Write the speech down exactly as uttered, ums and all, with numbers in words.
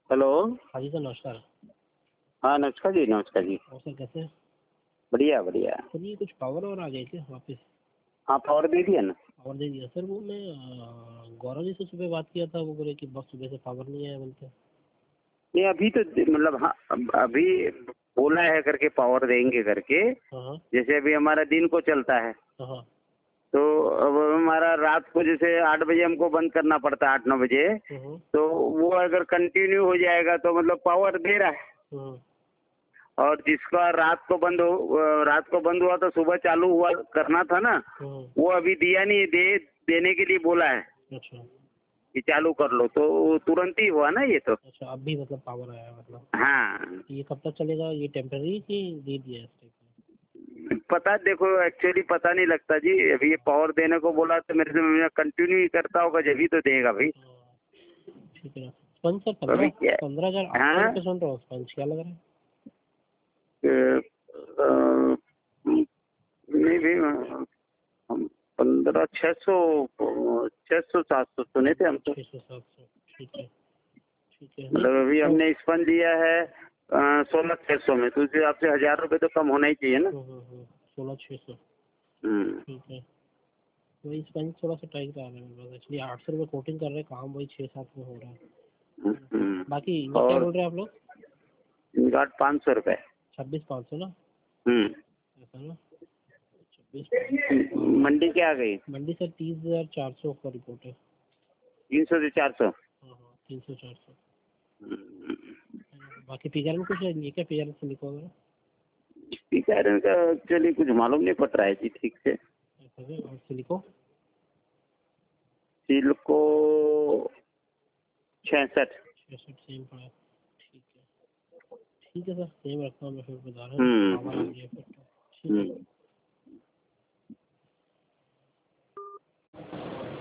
Hello. हाँ जी sir, नमस्कार। हाँ नमस्कार जी, नमस्कार जी। और सर कैसे हैं? बढ़िया बढ़िया। सर ये कुछ पावर और आ गए थे वापस? हाँ पावर दे दिया ना। पावर दे दिया सर। वो मैं अ, गौरव जी से सुबह बात किया था, वो बोले कि बस सुबह से पावर नहीं आया बोलते। नहीं अभी तो मतलब हाँ अब- अभी बोला है करके पावर देंगे करके। हाँ हाँ जैसे अभी हमारा दिन को चलता है, हाँ हाँ तो अब हमारा रात को जैसे आठ बजे हमको बंद करना पड़ता है, आठ नौ बजे। हम्म, तो वो अगर कंटिन्यू हो जाएगा तो मतलब पावर दे रहा है। हम्म, और जिसका रात को बंद हो रात को बंद हुआ तो सुबह चालू हुआ करना था ना, हम्म, वो अभी दिया नहीं। दे देने के लिए बोला है अच्छा कि चालू कर लो, तो तुरंत ही हुआ ना ये तो। अच्छा। अब भी मतलब पावर आया मतलब? हाँ ये कब तक चलेगा? ये टेम्पररी कि दे दिया है इस टाइप में? पता देखो एक्चुअली पता नहीं लगता जी। अभी ये पावर देने को बोला तो मेरे से कंटिन्यू ही करता होगा जब ही तो देगा भाई। हाँ, ठीक है। स्पंज सर अभी पंद्रह क्या पंद्रह हजार आठ सौ हाँ रुपये सुन रहा हूँ। स्पंज क्या लग रहा है? अ, अ, नहीं भी हम पंद्रह छः सौ छः सौ सात सौ सुने थे हम तो। छः सौ सात सौ ठीक है ठीक है। नहीं मतलब अभी तो हमने स्पंज लिया है सोलह छः सौ में, तो उससे आपसे हजार रुपये तो कम होना ही चाहिए ना। सोलह छः सौ हम्म ठीक है। वही स्पंज थोड़ा सा टाइट आ रहा है मेरे पास एक्चुअली। आठ सौ रुपये कोटिंग कर रहे हैं, काम वही छः सात में हो रहा है। हम्म। बाकी ये क्या और बोल रहे हैं आप लोग? घाट पाँच सौ रुपये। छब्बीस पाँच सौ ना? हम्म। ऐसा ना? छब्बीस पाँच सौ मंडी क्या आ गई? मंडी सर तीस हजार चार सौ का रिपोर्ट है। तीन सौ से चार सौ। हाँ हाँ तीन सौ चार सौ। बाकी फिगर में कुछ है? ये क्या फिगर से लिखा होगा? स्पीकर का एक्चुअली कुछ मालूम नहीं पड़ रहा है जी ठीक से। ऐसा है और सिलिको? सिल्को छियासठ। छः सेम पड़ा है। ठीक है ठीक है सर, सेम रखता हूँ मैं फिर बता रहा हूँ। हम्म पावर आ हम्म गया फिर तो ठीक है। हम्म।